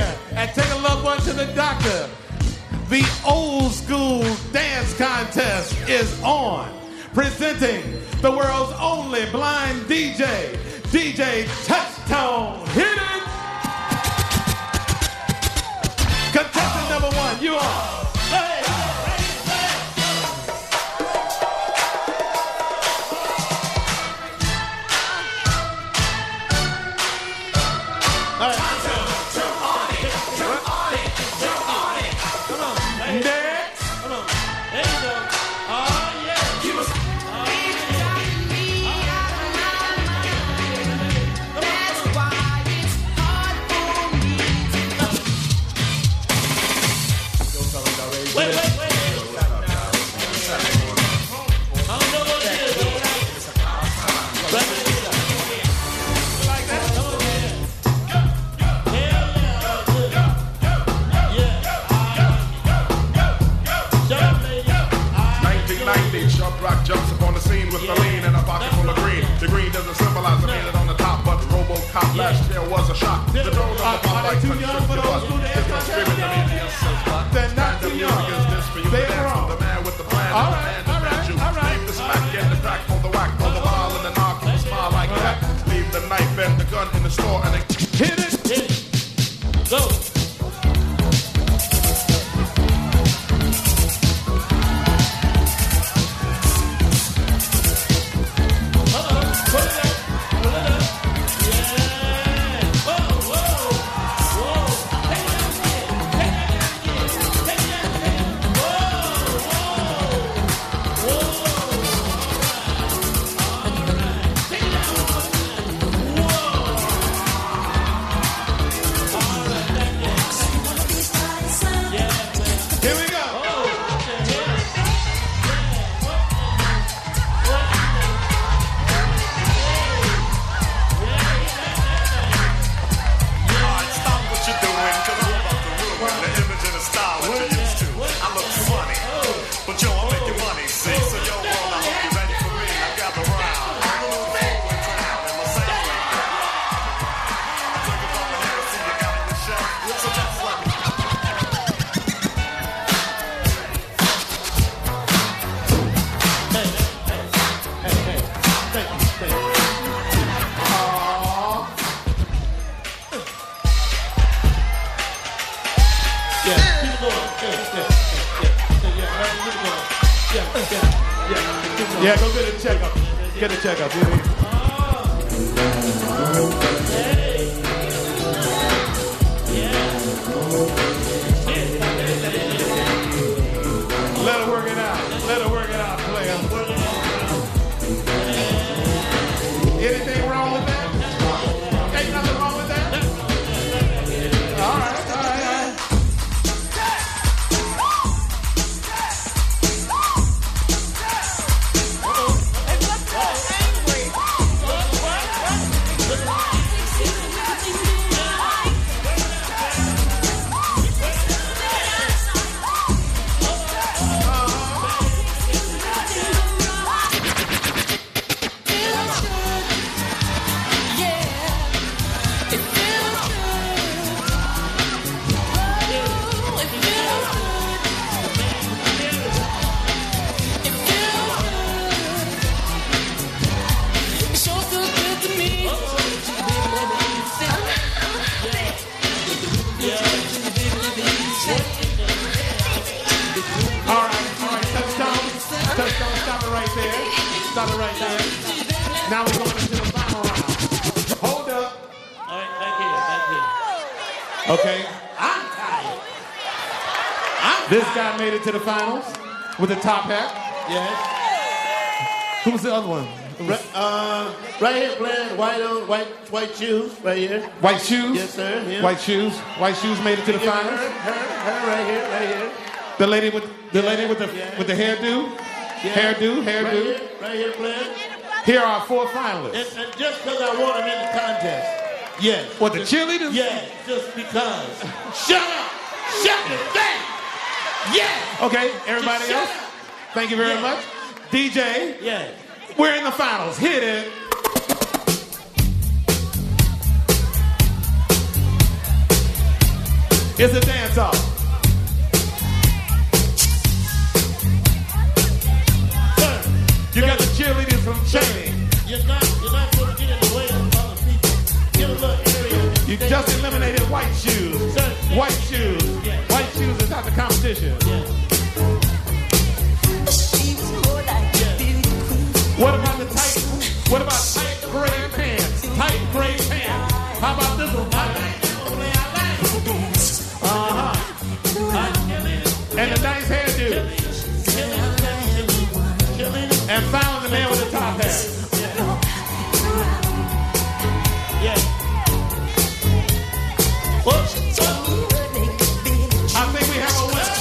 here and take a loved one to the doctor. The old school dance contest is on. Presenting the world's only blind DJ, DJ Touchtone. Hit it! Contestant number one, you are. Hey! All right. Next. Come on. There you go. Oh, yeah. Keep us. Wait. I don't know what it is. Like that? Come on, man. Hell yeah. 1990, Sharp Rock jumps upon the scene with the lean and a pocket full of green. The green doesn't symbolize a minute on the top, but RoboCop last year was a shock. The drone on the pop like too young for those school dance contests? They're not too young. They're wrong. The man with the plan All and right, the man that you. Leave the smack, get the crack, on the whack, on the ball and the knock, and the smile like that. Leave the knife and the gun in the store and then hit it. Go. Yeah, go get a checkup. Get a checkup. Let her work it out. Let her work it out, player. Anything wrong with that? Ain't nothing wrong with that? All right. Stop it right there. Now we're going into the final round. Hold up. All right, back here. Okay. I'm tired. This guy made it to the finals with a top hat. Yes. Who was the other one? Right here, playing white shoes, right here. White shoes? Yes, sir. Yeah. White shoes made it to the finals. Her right here. The lady with the hairdo. Yeah. Hairdo. Right here, playing. Here are our 4 finalists. And just because I want them in the contest. Yes. What, the cheerleaders? Yeah, just because. Shut up! Shut it down! Yeah! Okay, everybody else? Thank you very much. DJ, we're in the finals. Hit it. It's a dance-off. You got the cheerleaders from Cheney. You're not going to get in the way of other people. Get a little area. You just eliminated white shoes. Sir. White shoes. Yeah. White shoes is not the competition. Yeah. What about the tight? What about tight gray pants? Tight gray pants. How about this one? And the nice hairdo. And found the man with the top hat. Yeah. I think we have a winner.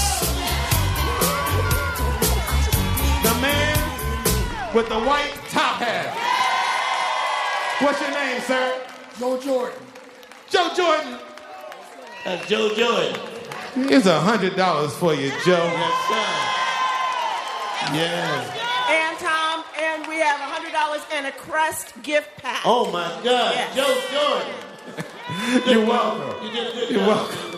The man with the white top hat. What's your name, sir? Joe Jordan. Joe Jordan. That's Joe Jordan. Here's $100 for you, Joe. Yes, sir. Yes. And Tom, and we have $100 and a Crest gift pack. Oh my God. Yes. Joe Jordan. You're welcome. You did a good You're job. welcome.